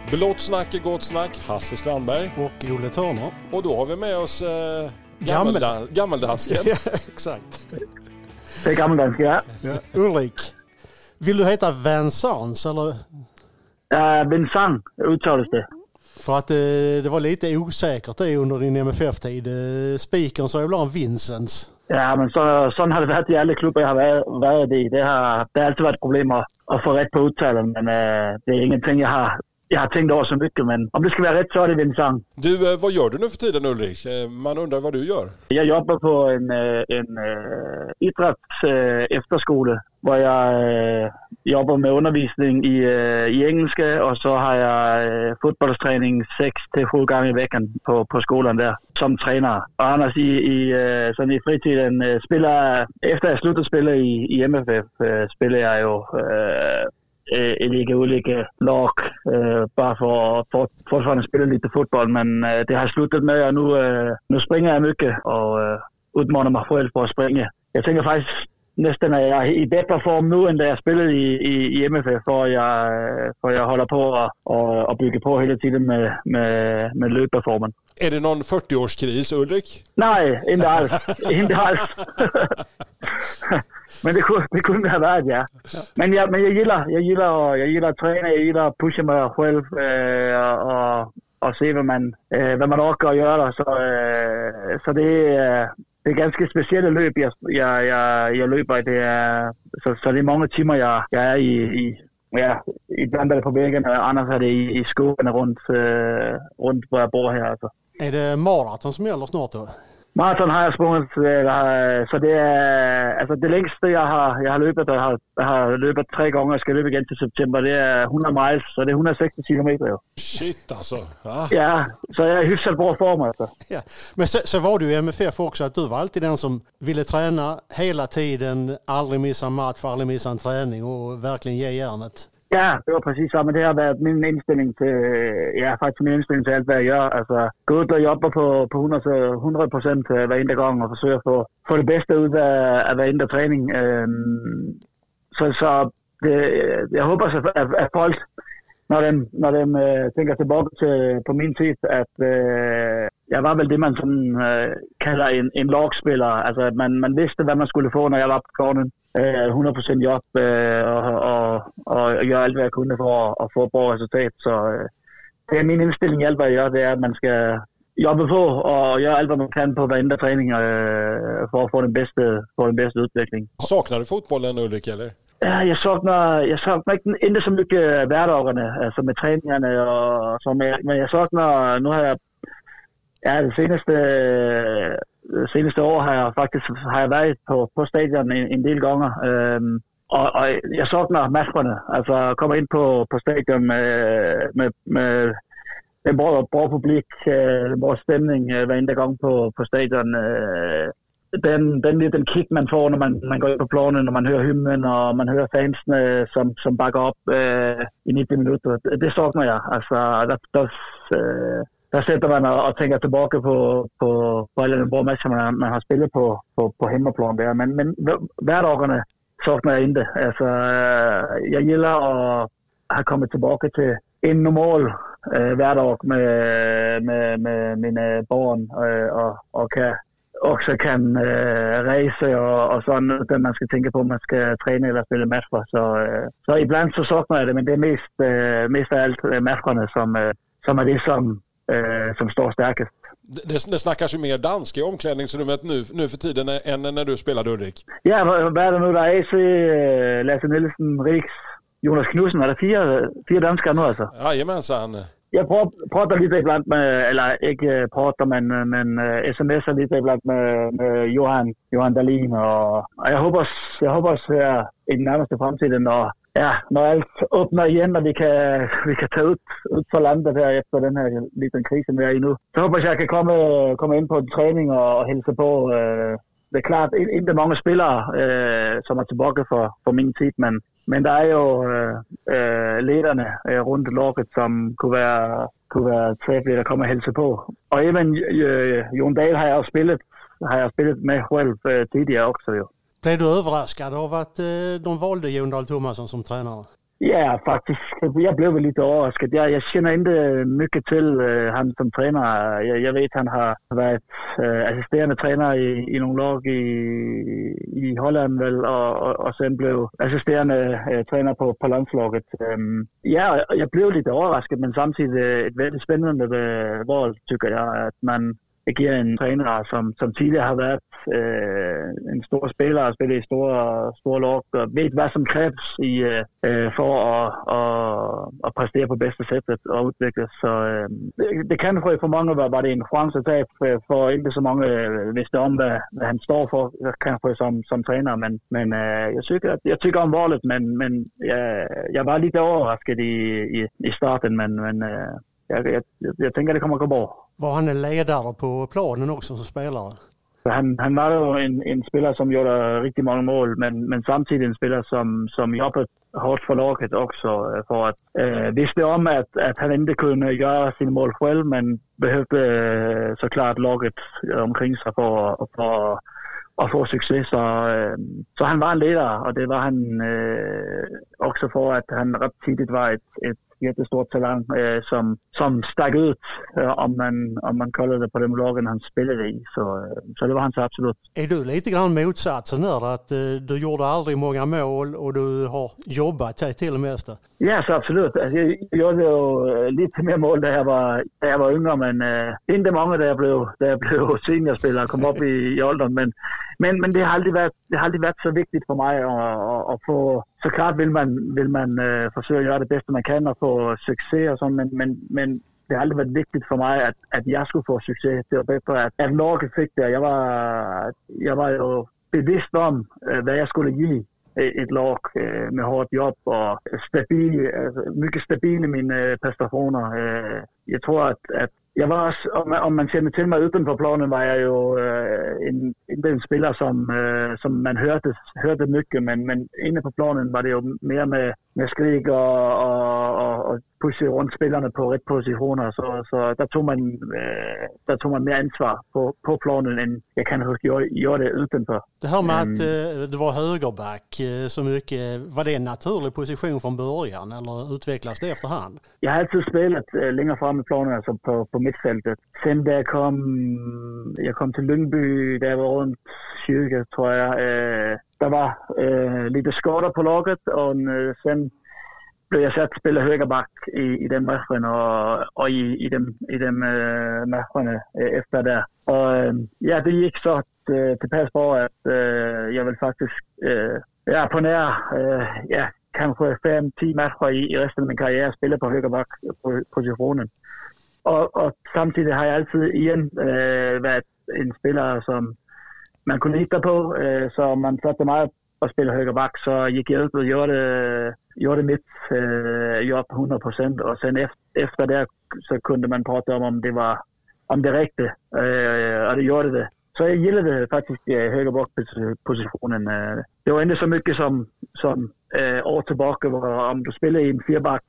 Blått snack är gott snack. Hasse Strandberg. Och Olle Törner. Och då har vi med oss gammeldansken. Ja, exakt. Det är gammeldansk, ja. Ulrik, vill du heta Vincent eller? Vincent uttalas det. För att det var lite osäkert det under din MFF-tid. Spikern sa ibland Vincents. Ja, men sådan har det været i alle klubber, jeg har været i. Det har altid været et problem at få ret på udtalen, men det er ingenting, jeg har tänkt over så mycket, men om det ska vara rätt så är det Vincent. Du, vad gör du nu för tiden, Ulrik? Man undrar vad du gör. Jag jobbar på en idrotts efterskole, hvor jeg jobbar med undervisning i engelska, och så har jag fotbollsträning 6-7 gånger i veckan på skolan där som tränare. Och annars sådan i fritiden spelar, efter jag slutat spela i MFF, spelar jag ju i olika lag bara för att fortfarande spela lite fotboll, men det har slutat med att nu springer jag mycket och utmanar mig själv på att springa. Jag tänker faktiskt nästan att jag är i bättre form nu än da jag spelade i MFF, för jag håller på att bygga på hela tiden med löpperformen. Är det någon 40-årskris, Ulrik? Nej, inte alls. Inte alls. Men det kunde ha varit, ja. Men jag gillar att träna, jag gillar att pusha mig själv och se vad man orkar göra. Så det är ganska speciella löp jag löper. Så det är många timmar jag är i ibland är det på vägen, annars är det i skogen runt var jag bor här. Alltså. Är det maraton som gäller snart då? Maraton har jag sprungit, så det är alltså det längsta jag har löpt. Jag har löpt 3 gånger, jag ska löpa igen till september. Det är 100 miles, så det är 160 kilometer. Shit alltså. Ja, så jag är hyfsat bra form alltså. Ja. Men så var du i MFF också, att du var alltid den som ville träna hela tiden, aldrig missa en match, aldrig missa en träning och verkligen ge järnet. Ja, det var precis så, men det har varit min inställning till, allt vad jag gör. Alltså, gå ut och jobba på 100% varenda gång och försöka få det bästa ut av varenda träning. Så jag hoppas att folk, när de tänker tillbaka på min tid, att jag var väl det man kallar en lagspelare. Alltså att man visste vad man skulle få när jag var på planen. 100% jobb och göra allt vad jag kunde för att få ett bra resultat. Så det är min inställning i allt vad jag gör, det är att man ska jobba på och göra allt vad man kan på varenda träning för att få den bästa utveckling. Saknar du fotbollen, Ulrik, eller? Ja, jag saknar inte så mycket vardagarna, alltså med träningarna och så, men jag saknar, nu har jag det senaste år har jag varit på stadion en del gånger. Och jag saknar matcherna, alltså komma in på stadion med en bra publik, bra stämning varenda gång på stadion. Den liten kick man får när man går ut på planen, när man hör hymnen och man hör fansene som backar upp i 90 minuter. Det saknar jag. Alltså, där sätter man och tänker tillbaka på alla de bra matcher man har spelat på hemmaplan där. Men vardagarna saknar jag inte. Alltså, jag gillar att ha kommit tillbaka till en normal vardag med mina barn och också kan resa och sånt, utan man ska tänka på om man ska träna eller spela matcher. Så ibland så saknar jag det, men det är mest av allt matcherna som är det som står starkast. Det snackas ju mer danska i omklädningsrummet nu för tiden än när du spelade, Ulrik. Ja, vad är det nu? Der är AC, Lasse Nielsen, Riks, Jonas Knudsen. Är det 4 danskar nu alltså? Jajamensan. Jag pratar lite ibland med, eller inte pratar, men smsar lite ibland med Johan Dahlin, och jag hoppas i den närmaste framtiden när allt öppnar igen och vi kan ta ut för landet här efter den här liten krisen vi är i nu. Så hoppas jag kan komma in på en träning och hälsa på. Det är klart inte många spelare som är tillbaka för min tid, men det är ju ledarna runt laget som kunne være trevligt at komme og hälsa på. Och även Jon Dahl har jag spelat med själv tidigare också. Jo. Blev du överraskad av att de valde Jon Dahl Tomasson som tränare? Ja, faktisk. Jeg blev vel lidt overrasket. Jeg kender ikke mycket til ham som træner. Jeg ved, han har været assisterende træner i nogle lag i Holland, vel, og sen blev assisterende træner på landslaget. Ja, jeg blev lidt overrasket, men samtidig et veldig spændende valg, tykker jeg, at man giver en træner, som tidligere har været en stor spiller og spillet i store lag, og ved, hvad som kræves for at præstere på bedste sæt og udvikle. Så det kan for mange var det en chance at tage, for ikke så mange vidste om, hvad han står for, kan for som træner. Men jeg tykker om valget, men jeg var lidt overrasket i starten, men jeg tænker, det kommer at gå bra. Var han en ledare på planen också som spelare? Han var jo en spiller, som gjorde rigtig mange mål, men samtidig en spiller, som jobbede hårdt for laget også, for at vidste om, at han ikke kunne gøre sine mål selv, men behøvede så klart laget omkring sig for at få succes. Så han var en leder, og det var han også for, at han ret tidligt var et jättestort talent, som stak ud, om man kalder det på den lagen, han spillede i. Så det var han så absolut. Är du lite grann motsatsen där, att du gjorde aldrig många mål och du har jobbat dig till det mesta? Ja, så absolut. Altså, jeg gjorde jo lidt mere mål, da jeg var yngre, men ikke mange, da jeg blev seniorspiller og kom op i alderen. Men det har aldrig været så vigtigt for mig at få. Så klart vil man forsøge at gøre det bedste, man kan, og få succes og sådan, men det har aldrig været vigtigt for mig, at jeg skulle få succes. Det var bedre, at Norge fik det. Jeg var jo bevidst om, hvad jeg skulle give et lag med hårdt job og mycket stabile mine præstationer. Jeg tror, at jeg var også, om man ser til mig uden på planen, var jeg jo en spiller, som man hørte mycket, men inde på planen var det jo mere med skrig og pushe rundt spillerne på ret positioner, så der tog man mere ansvar på planen, end jeg kan huske gjorde det udenfor. Det här med att du var högerback så mycket, var det en naturlig position från början eller utvecklades det efterhand? Jeg har altid spillet længere frem i planen, altså på midtfeltet. Sen da jeg kom til Lyngby, da jeg var rundt 20, tror jeg, der var lidt skotter på laget, og sen blev jeg sat til at spille højreback i den matchen og i dem matcherne efter der. Og ja, det gik så tilpas på, at jeg vil faktisk på nær kanskje 5-10 matcher i resten af min karriere spille på højreback positionen. Og samtidig har jeg altid igen været en spiller, som man kunne lide på, så man satte meget at spille højreback, så gik jeg ud og gjorde det mit job 100%, og sen efter der, så kunne man prate om det var om det rigtige, og det gjorde det. Så jeg gillede faktisk højreback-positionen. Det var ikke så mycket som år tilbage, hvor om du spiller i en fireback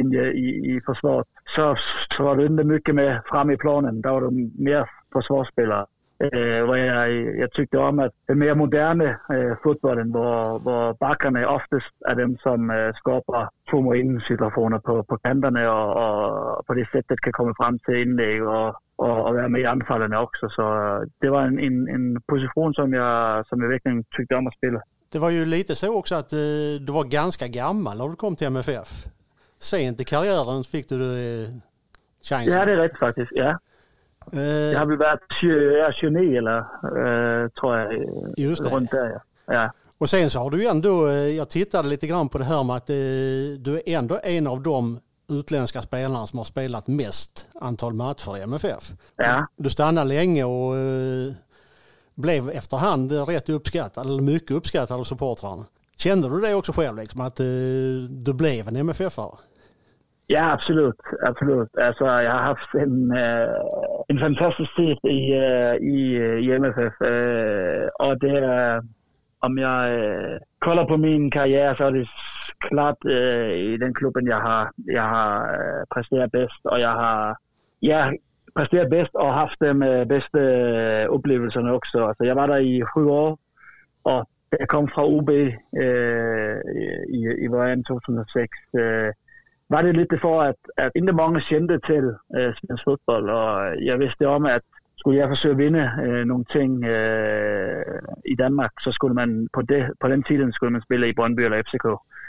i forsvaret, så var du ikke mycket med frem i planen. Der var du mere forsvarsspiller. Hvor jeg tykte om, at det mere moderne fodbolden, hvor bakkerne oftest er dem, som skaber 2-1-situationer på kanterne, og på det sæt, det kan komme frem til indlæg og være med i anfaldene også. Så det var en position, som jeg virkelig tykte om at spille. Det var ju lite så också att du var ganska gammal när du kom till MFF. Sent i karriären fick du chansen. Ja, det är rätt faktiskt, ja. Jeg har vel været 29 eller tror jag. Just det. Runt där, ja. Och sen så har du ju ändå, jag tittade lite grann på det här med att du är ändå en av de utländska spelarna som har spelat mest antal matcher i MFF. Ja. Du stannade länge och blev efterhand rätt uppskattad, eller mycket uppskattad av supportrarna. Kände du det också själv, liksom, att du blev en MFF-are? Ja, absolut. Altså, jeg har haft en fantastisk tid i MFF, og det er, om jeg kolder på min karriere, så er det klart i den klubben, jeg har præsteret bedst, og jeg har præsteret bedst og haft dem bedste oplevelserne også. Altså, jeg var der i 7 år, og jeg kom fra OB i vejen 2006, var det lidt det for, at ikke mange kendte til svensk fodbold, og jeg vidste om, at skulle jeg forsøge at vinde nogle ting i Danmark, så skulle man på den tiden skulle man spille i Brøndby eller FCK.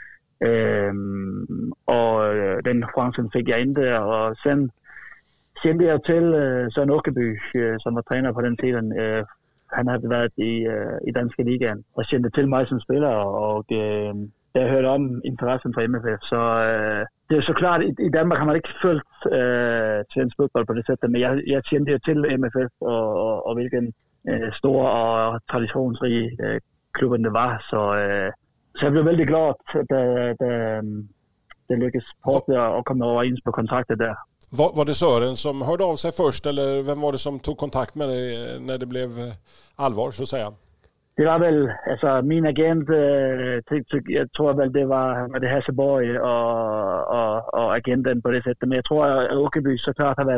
Og den Franksen fik jeg ind der, og sen kendte jeg til Søren Åkerby, som var træner på den tiden. Han havde været i Danske Ligaen og kendte til mig som spiller, og jeg hørte om interessen for MFF, så det er så klart, i Danmark har man ikke følt svensk fodbold på det sæt, men jeg kendte jo til MFF og hvilken stor og traditionsrig klubben det var, så jeg blev vældig glad, da det lykkedes hårdt at komme overens på kontraktet der. Var det Søren som hörde av sig först, eller vem var det som tog kontakt med dig när det blev allvar, så att säga? Det var vel, altså min agent, jeg tror vel det var det Hasse Borg og agenten på det sæt, men jeg tror at Åkerby så klart har været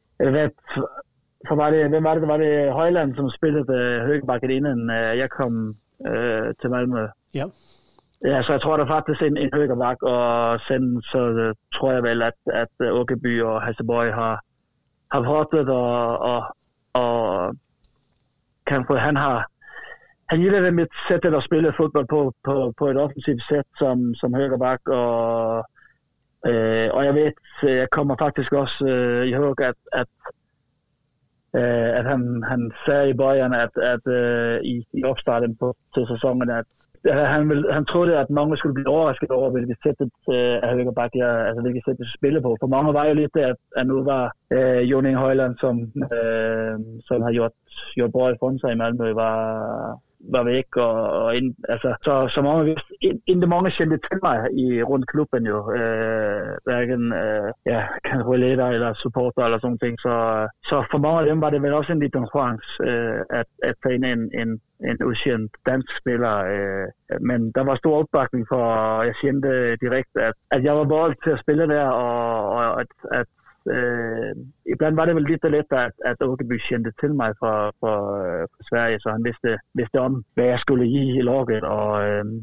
var det Højland, som spillede højrebacket inden jeg kom til Malmø. Ja. Ja, så jeg tror der faktisk en højrebak, og sen så tror jeg vel at Åkerby og Hasse Borg har prøvet og kanskje han gillede mit sæt at spille fodbold på et offensivt sæt som højrebak, og jeg ved, jeg kommer faktisk også i hug, at han sagde i bøjerne, at i opstarten til sæsonen, at han troede, at mange skulle blive overrasket over, hvilket sættet af højrebak, hvilket sæt jeg spille på. For mange var jo lidt det, at nu var Joning Højland, som har gjort bra ifrån sig i Malmø, var væk, og så mange vidste, ikke mange kendte til mig rundt klubben jo, hverken kanskje leder eller supporter eller sådan ting, så for mange af dem var det vel også en liten chance at tage ind en ukendt dansk spiller, men der var stor opbakning for, jeg kendte direkte, at jeg var bold til at spille der, og at ibland var det vel lidt let, at Åkerby kendte til mig fra Sverige, så han vidste om, hvad jeg skulle give i logget, og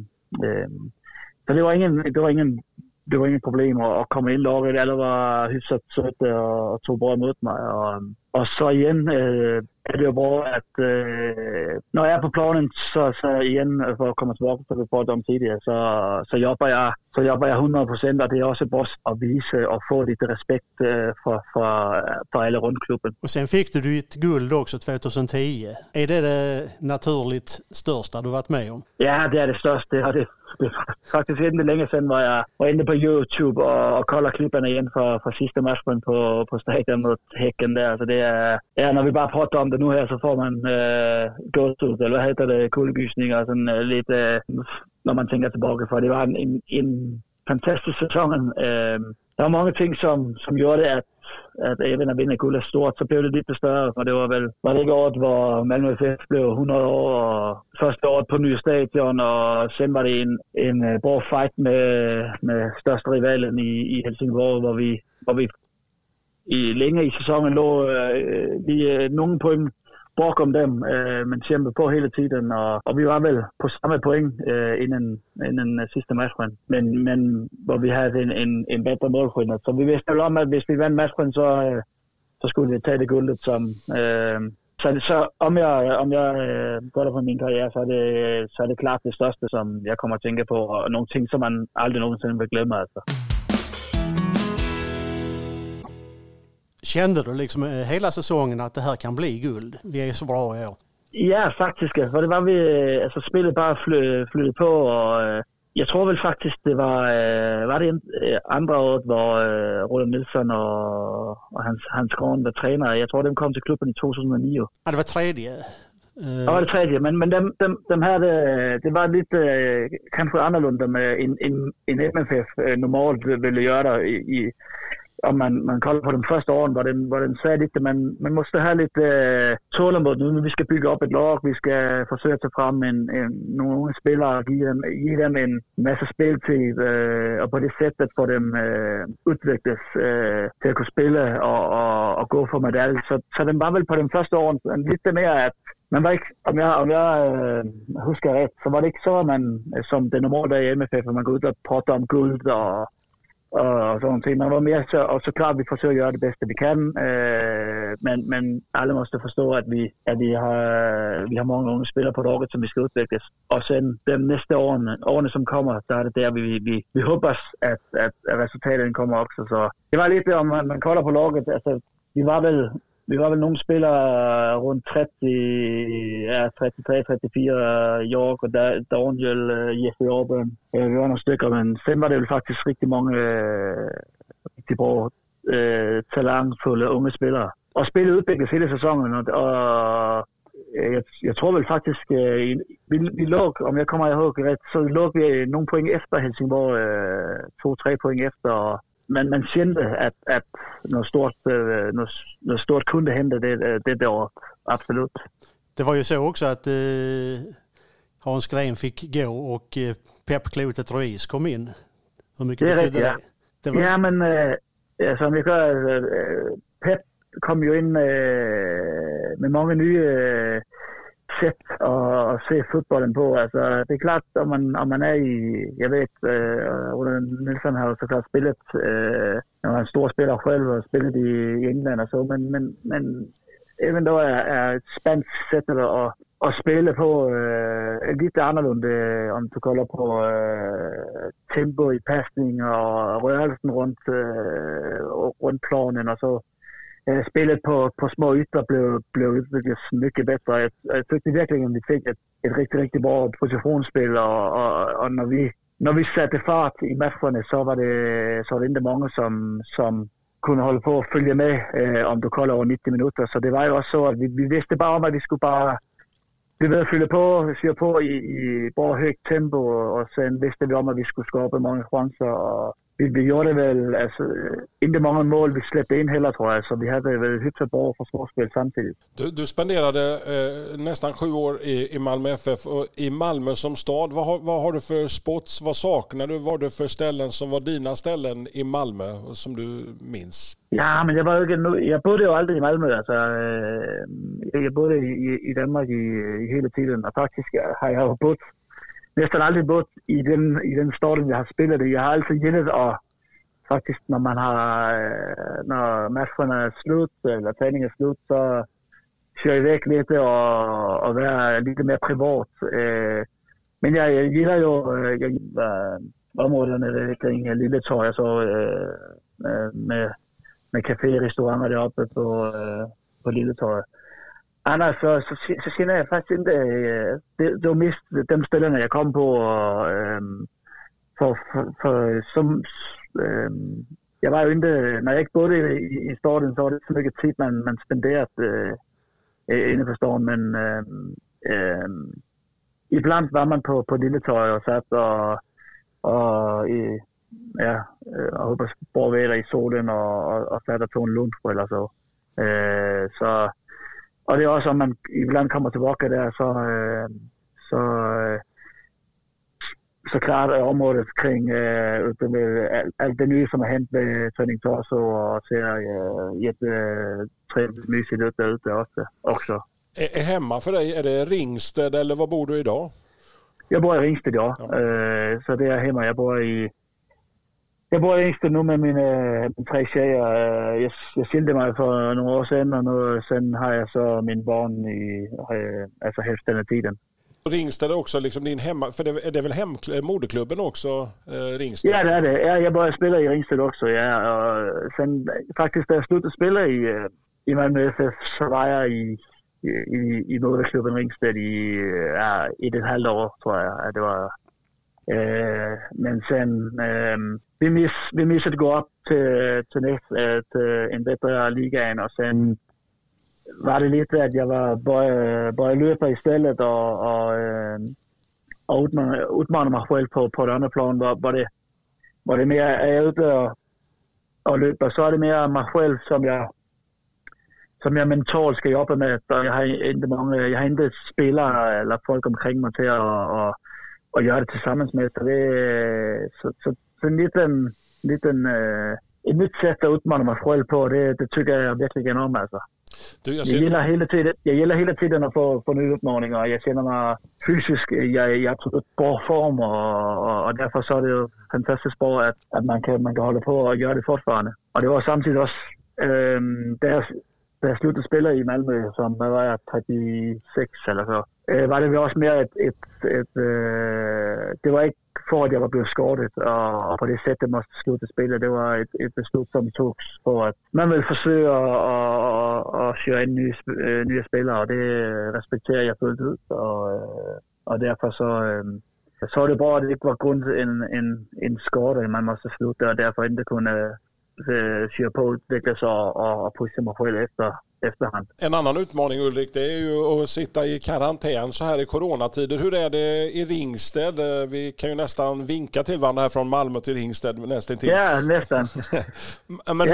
så det var ingen problem at komme ind i logget. Alle var hyfsat sødt og tog bra imod mig, og så igen er det jo bra, at når jeg er på planen, så igen, for at komme tilbage til det om tidligere, så jobber jeg 100%, og det er også bra at vise og få lidt respekt for alle rundt klubben. Och sen fick du ditt guld också 2010. Är det naturligt största du varit med om? Ja, det er det største, og det er faktisk ikke længe siden, hvor jeg var inde på YouTube og kolder klipperne igen fra sidste match på stadion mod Hækken der. Så det er, når vi bare prater om det nu her, så får man gåsehud, eller hvad hedder det, kuldegysninger og sådan lidt, når man tænker tilbage, for det var en fantastisk sæson. Der var mange ting, som gjorde det, at even at vinde guld er stort, så blev det lidt større, og det var det ikke året, hvor Malmö FF blev 100 år, og første året på nye stadion, og sen var det en bra fight med største rivalen i Helsingborg, hvor vi længe i sæsonen lå lige nogle point bakom dem, men kæmpede på hele tiden, og vi var vel på samme point inden sidste matchrun, men hvor vi havde en bedre målskytter. Så vi vidste jo om, at hvis vi vandt matchrun, så skulle vi tage det guldet som... Så om jeg går der på min karriere, så er det klart det største, som jeg kommer at tænke på, og nogle ting, som man aldrig nogensinde vil glemme, altså. Kände du liksom hela säsongen att det här kan bli guld? Vi är så bra i år. Ja, faktisk. For det var vi... Altså, spillet bare flyttede på, og jeg tror vel faktisk, det var det andre år, hvor Roland Nilsson og Hans Korn var træner. Jeg tror, dem kom til klubben i 2009. Ja, det var tredje. Det var det tredje, men dem her, det var lidt kanskje anderledes med en MFF normalt ville gøre der om man kolder på de første år, hvor den sagde lidt, at man måste have lidt tålmod nu, vi skal bygge op et lag, vi skal forsøge at tage frem nogle unge spillere og give dem en masse spiltid, og på det sæt at få dem udvikles til at kunne spille og gå for medalje. Så den var vel på den første år lidt mere, at man var ikke, om jeg husker ret, så var det ikke så, man som den normale dag i MFF, at man går ud og potter om guld og sådan nogle ting. Man var mere så klart, at vi forsøger at gøre det bedste, vi kan. Men alle måste forstå, at vi har mange unge spillere på rådet, som vi skal udvikles. Og så de næste årene, som kommer, så er det der, vi håber, at resultaterne kommer også. Så det var lidt, om man kolder på rådet. Altså, vi var vel nogle spillere rundt 33-34 år, og der Daniel, Jesse Auburn. Vi var nogle stykker, men sen var det jo faktisk rigtig mange rigtig bra talentfulde unge spillere. Og spillet udvikles hele sæsonen, og jeg tror vel faktisk, vi lå, om jeg kommer ihåg ret, så lå vi nogle point efter Helsingborg, 2-3 point efter. Men man kendte, at noget stort kunne hente det år. Absolut. Det var ju så också att Hans Gren fick gå och Pep Klotet Ruiz kom in. Hur mycket betyder det? Ja, men som jeg gør, Pep kom jo ind med mange nye sæt at se fodbolden på. Altså, det er klart, om man er i, jeg ved, Roland Nielsen har jo såklart spillet, han var en stor spiller selv og spillet i England og så, men even dog er et spansk sæt at spille på lidt anderledes, om du kolder på tempo i pasning og rørelsen rundt planen og så. Spillet på små ytter blev udviklet mycket bättre. Jeg synes virkelig, at vi fik et rigtig, rigtig bra positionsspil, og når vi satte fart i matcherne, så var det ikke mange, som kunne holde på at følge med, om du kolder over 90 minutter. Så det var jo også så, at vi vidste bare om, at vi skulle bare blive ved at fylde på, syre på i bare højt tempo, og så vidste vi om, at vi skulle skabe mange chancer, og vi gjorde det vel, altså, ikke mange mål, vi slæbte ind heller, tror jeg, så vi havde vel hyfsat bra forsvarsspil samtidigt. Du spenderade nästan 7 år i Malmö FF, och i Malmö som stad, vad har du för sports, vad saknar du, vad har du för ställen som var dina ställen i Malmö, som du minns? Ja, men jeg bodde jo aldrig i Malmö, altså, jeg boede i Danmark i hele tiden, og faktisk har jeg jo boet næsten aldrig boet i den stad, jeg har spillet det. Jeg har altid gældet, og faktisk, når når matcherne er slut, eller træningen er slut, så kører jeg væk lidt og være lidt mere privat. Men jeg gælder jo områderne kring Lilletøj, så med café og restauranter deroppe på Lilletøj. Annars så kender jeg faktisk ikke, det var mest de stillerne, jeg kom på, jeg var jo ikke, når jeg ikke boede i Storden, så var det så mye tid, man spenderede inde på Storden, men iblandt var man på Lilletøj og sat og håber spore vejder i solen og sat og tog en lunch eller så. Og det er også, om man ibland kommer tilbage der, så klart er området kring alt det nye, som er hent ved Tønning Torso, og til trevligt mysigt ut derude også. Är hemma för dig, är det Ringsted eller var bor du idag? Jag bor i Ringsted, ja. Så det är hemma. Jag bor i Ringsted nu med mine 3 tjejer. Jeg skilte mig for nogle år siden, og nu sen har jeg så mine barn altså hälften av tiden. Ringsted är också liksom din hemma, för det är väl moderklubben också, Ringsted? Ja, det är det. Ja, jag började spela i Ringsted också, ja. Og sen faktisk, da jeg sluttede at spille i Malmö FF, så var jeg i moderklubben Ringsted i 1,5 år, tror jeg, at det var. Men sen vi missede at gå op til en bedre ligaen, og sen var det lidt, at jeg var bare løber i stedet og udmande mig selv på et andet plan, hvor det mere er ude och löpa. Så är det mer mig själv som jag mentalt ska jobba med. Jag har inte spelare eller folk omkring mig till att göra det tillsammans med. Så en liten ett nytt sätt att utmana mig själv på, det tycker jag verkligen om. Alltså. Jag gillar hela tiden att få nya utmaningar. Jag känner mig fysiskt, jag är i absolut bra form och därför så är det ju fantastiskt bra att man kan hålla på och göra det fortfarande. Och det var samtidigt också, där jag slutade spela i Malmö som var jag 36 eller så, var det också mer det var inte för att jag var blevet skadet och på det sättet måste sluta spela. Det var ett beslut som togs för att man vill försöka att köra in nya spelare, och det respekterar jag fullt ut. Och därför så är det bra att det inte var grund en skada man måste sluta, och därför inte kunna köra på och utvecklas och pusha mig själv efterhand. En annan utmaning, Ulrik, det är ju att sitta i karantän så här i coronatider. Hur är det i Ringsted? Vi kan ju nästan vinka till varandra här från Malmö till Ringsted nästan till. Ja, nästan. Men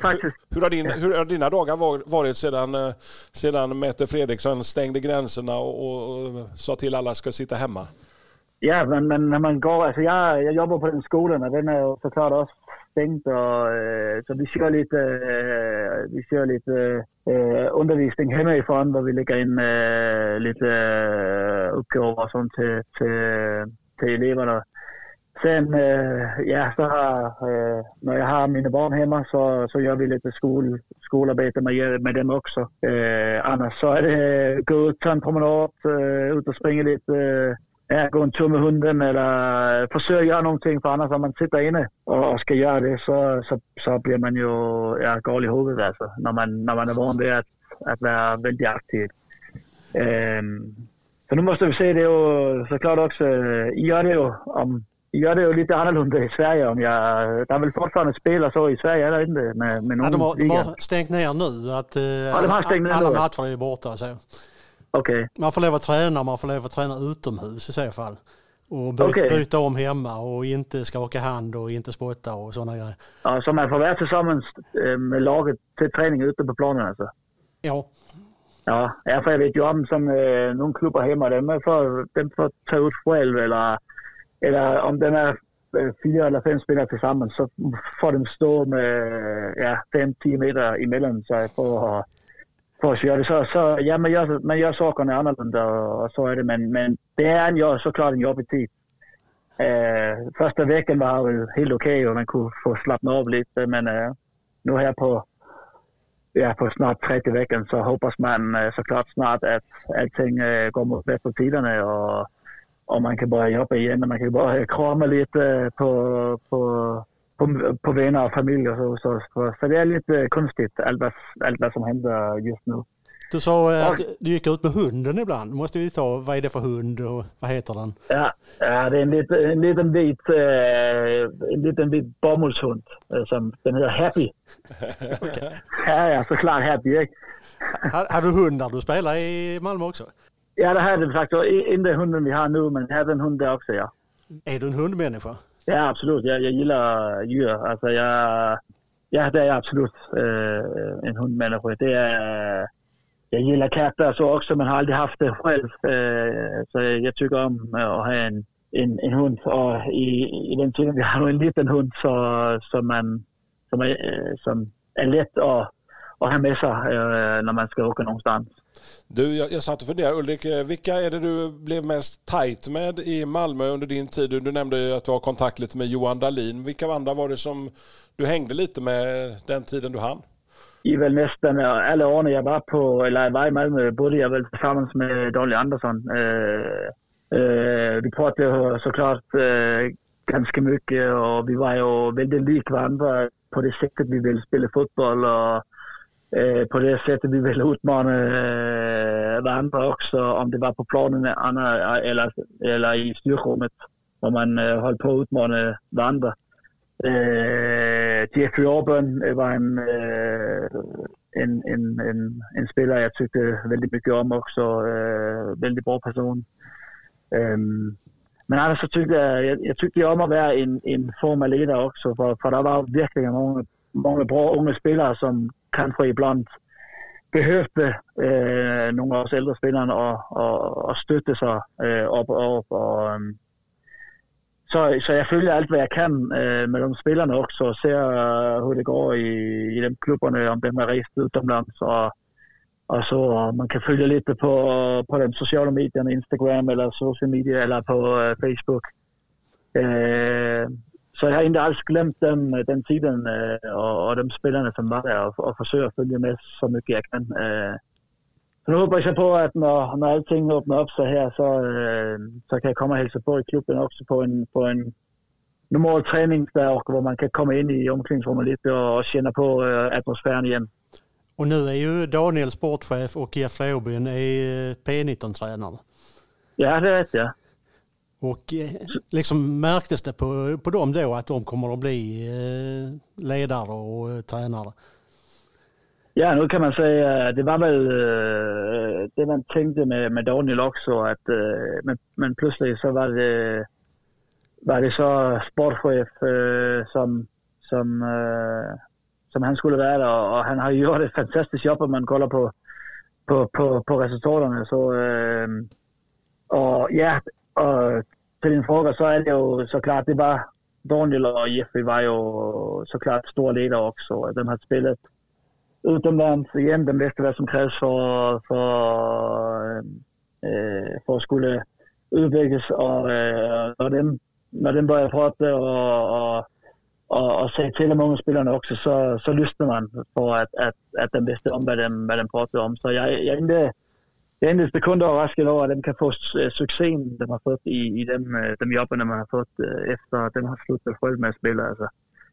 hur har dina dagar varit sedan Mette Fredriksson stängde gränserna och sa till alla ska sitta hemma? Ja, men när man går, alltså jag jobbar på den skolan och den är såklart också stängt, och så vi kör lite undervisning hemifrån där vi lägger in lite uppgifter och sånt till eleverna. Sen så när jag har mina barn hemma så gör vi lite skolarbete med dem också. Annars så är det gå ut, ta en promenad, ut och springa lite. Gå en tur med hunden eller försöka göra någonting, för annars om man sitter inne och ska göra det så blir man ju gal i huvudet alltså, när man är van vid att vara väldigt aktiv. Så nu måste vi se det ju såklart också. Gör det ju lite annorlunda i Sverige. Det vill fortfarande spela så i Sverige eller inte med någon de har stängt ner nu att alla matcher är borta så. Okay. Man får lov att träna utomhus i så fall. Och byta om hemma och inte skaka hand och inte spotta och sådana grejer. Ja, så man får vara tillsammans med laget till träning ute på planen alltså? Ja. Ja, för jag vet ju om som någon klubbar hemma, dem får ta ut själv eller om den är 4 eller 5 spelare tillsammans så får de stå med 5-10 meter emellan sig för att köra det. Så ja, man gör sakerna annorlunda och så är det, men det är såklart en jobbig tid. Första veckan var väl helt okej och man kunde få slappna av lite, men nu här på snart 30 veckor så hoppas man såklart snart att allting går mot bättre tiderna och man kan börja jobba igen och man kan börja krama lite på vänner och familj och så det är lite konstigt allt vad som händer just nu. Du sa att du gick ut med hunden ibland. Måste vi ta, vad är det för hund och vad heter den? Ja, det är en liten vit bomullshund som den heter Happy. Okay. Ja, såklart Happy. Har du hundar du spelar i Malmö också? Ja, det hade vi faktiskt. Inte hunden vi har nu, men jag hade en hund där också, ja. Är du en hundmänniska? Ja, absolut. Jag gillar djur. Alltså, det är absolut en hundmänniska. Jag gillar katter så också, men har aldrig haft det själv. Så jag tycker om att ha en hund. Och i den tiden vi har en liten hund som är lätt att ha med sig när man ska åka någonstans. Du, jag satt och funderade, Ulrik, vilka är det du blev mest tajt med i Malmö under din tid? Du nämnde ju att du har kontakt lite med Johan Dahlin. Vilka andra var det som du hängde lite med den tiden du hann? I väl nästan alla år när jag var i Malmö bodde jag väl tillsammans med Daniel Andersson. Vi pratade såklart ganska mycket och vi var ju väldigt lik varandra på det sättet vi ville spela fotboll och på det sättet vi ville utmana varandra också, om det var på planen eller i styrrummet om man höll på att utmana varandra. Jeffrey Auburn var en spelare jag tyckte väldigt mycket om också, väldigt bra person. Men annars så tyckte jag tyckte om att vara en form av ledare också, för det var verkligen många bra unga spelare som kanske ibland behövde några av oss äldre spelarna och stötta sig upp. Så jag följer allt vad jag kan med de spelarna också och ser hur det går i de klubbarna, om de har rest utomlands och så man kan följa lite på de sociala medierna, Instagram eller social media eller på Facebook. Så jag har inte alls glömt den tiden och de spelarna som var där och försöker följa med så mycket jag kan. Så nu hoppas jag på att när allting öppnar upp så här så kan jag komma och hälsa på i klubben också på en normal träningsdag där man kan komma in i omklädningsrummet lite och känna på atmosfären igen. Och nu är ju Daniel sportchef och Jeff Robin är P19-tränare. Ja, det vet jag. Och liksom märktes det på dem då att de kommer att bli ledare och tränare? Ja, nu kan man säga det var väl det man tänkte med Daniel också att men plötsligt så var det så sportchef som han skulle vara och han har gjort ett fantastiskt jobb om man kollar på resultaten så och ja och till din fråga så är det ju såklart det var Daniel och Jeffrey var ju såklart stora ledare också. De har spelat utomlands igen, de visste vad som krävs för att skulle utvecklas och när den börjar prata och säga till många spelarna också så lyssnar man på att de visste om vad de pratade om. Så jag är inte sekund överraskad över att de kan få succén de har fått i de jobben de har fått efter att de har slutat själv med att spela. Alltså.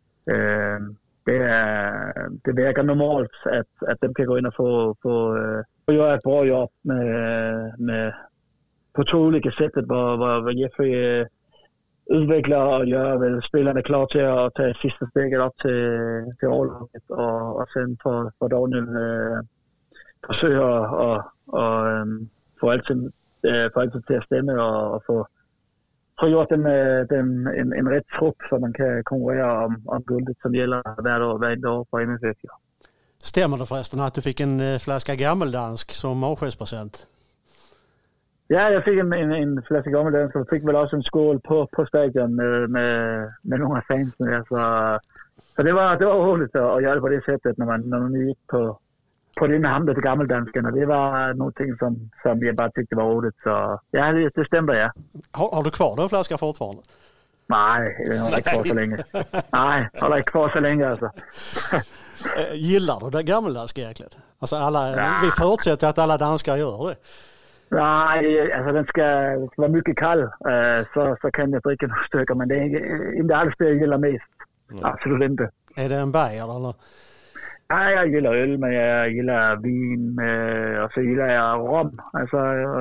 Det verkar normalt att de kan gå in och få göra ett bra jobb med på två olika sätt vad Jeffrey utvecklar och gör väl spelarna klar till att ta sista steget upp till A-laget och sen får Daniel försöka och få allt till att stämma och få gjort en rätt trupp så man kan konkurrera om guldet som gäller varje år på MFF. Ja. Stämmer det förresten att du fick en flaska gammeldansk som avskedspresent? Ja, jag fick en flaska gammeldansk och fick väl också en skål på stadion med några fans. Så det var roligt att göra det på det sättet när man gick på det med hamnet till gammeldansken och det var någonting som jag bara tyckte var roligt. Så ja, det stämde, ja. Har du kvar den flaskan fortfarande? Nej, jag håller kvar så länge. Nej, jag håller kvar så länge alltså. Gillar du det gammeldanska jäkligt? Alltså vi förutsätter att alla danskar gör det. Nej, alltså den ska vara mycket kall så kan jag dricka några stycken men det är inte alls det jag gillar mest. Absolut inte. Är det en bajer eller? Nej, jag gillar öl, men jag gillar vin och så gillar jag rom. Alltså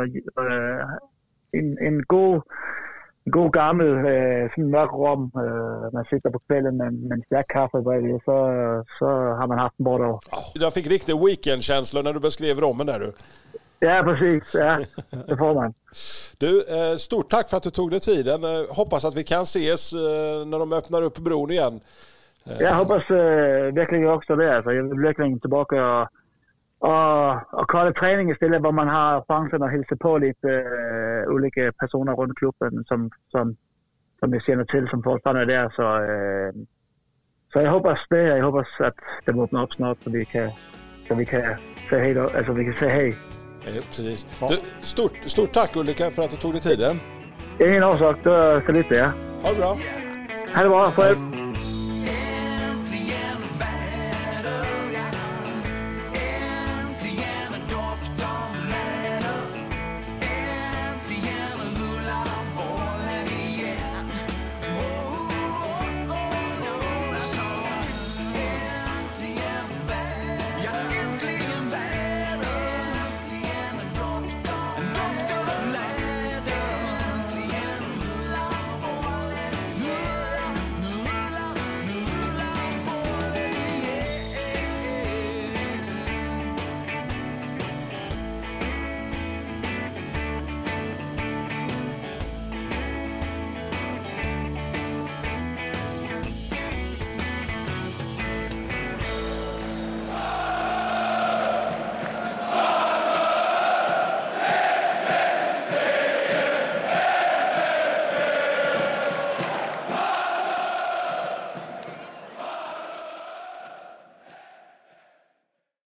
en god gammel sådan mørk rom. Man sitter på kvällen med en stærk kaffe bredvid, så har man haft en bra dag. Jag fick riktigt weekendkänsla när du beskrev rommen där du. Ja, precis. Ja, det får man. Du, stort tack för att du tog dig tiden. Hoppas att vi kan ses när de öppnar upp bron igen. Jag hoppas verkligen också det. Alltså, jag vill verkligen tillbaka och kolla träning istället där man har chansen att hälsa på lite olika personer runt klubben som jag känner till som fortfarande är där. Så jag hoppas det. Jag hoppas att det öppnar upp snart så vi kan säga hej då. Alltså vi kan säga hej. Precis. Du, stort tack Ulrika för att du tog dig tiden. Ingen orsak, det var för lite, ja. Ha det bra. Ha det bra, själv.